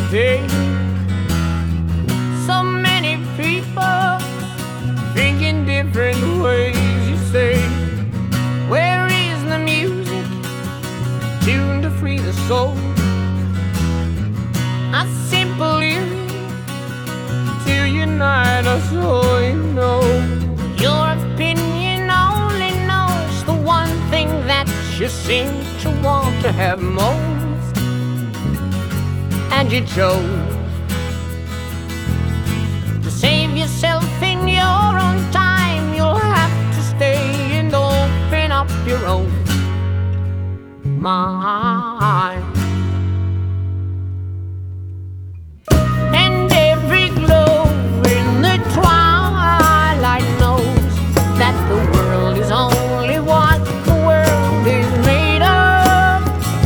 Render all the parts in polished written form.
day. So many people think in different ways. You say, where is the music tuned to free the soul? A simple lyric to unite us all, you know. Your opinion only knows the one thing that you seem to want to have most, and you chose to save yourself in your own time. You'll have to stay and open up your own mind. And every glow in the twilight knows that the world is only what the world is made of.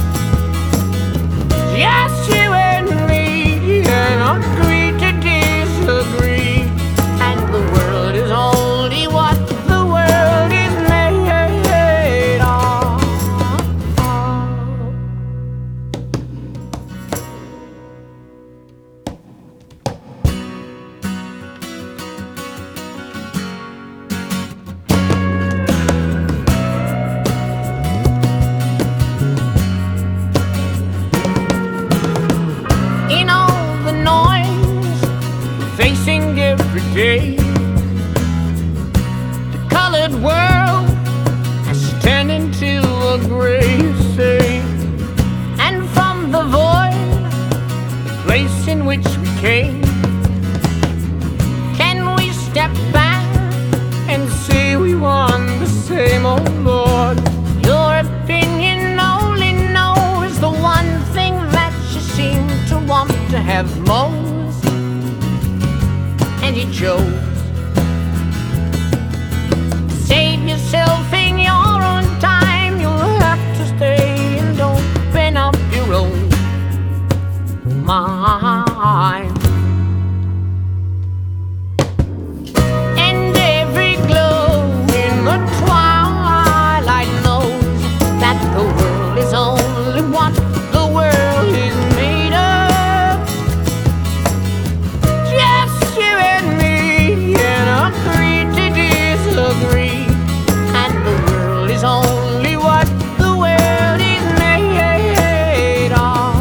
Just you and me, and agree to disagree. And the world is only what the world is made of. In all the noise facing every day, the colored world has turned into a gray sea. And from the void, the place in which we came, can we step back and say we want the same? Oh Lord, your opinion only knows the one thing that you seem to want to have most, and you chose to save yourself in your own time. You'll have to stay and open up your own mind. And every glow in the twilight knows that the world is only what the world is made of. Just you and me, and agree to disagree. And the world is only what the world is made of.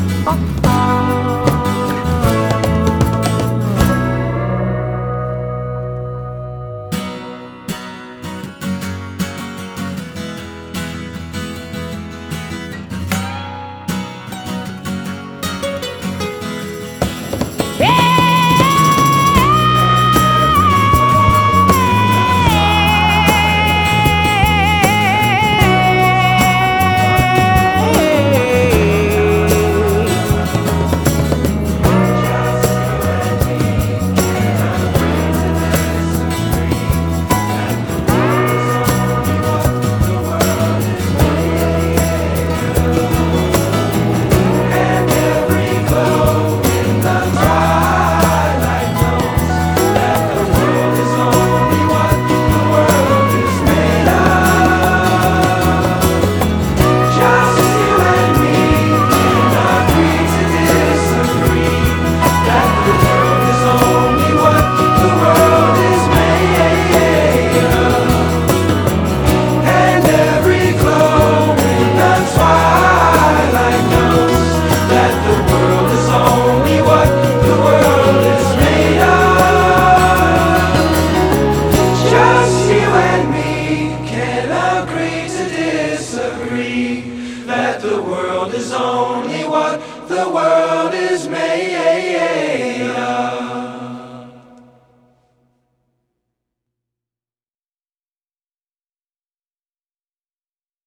That the world is only what the world is made of.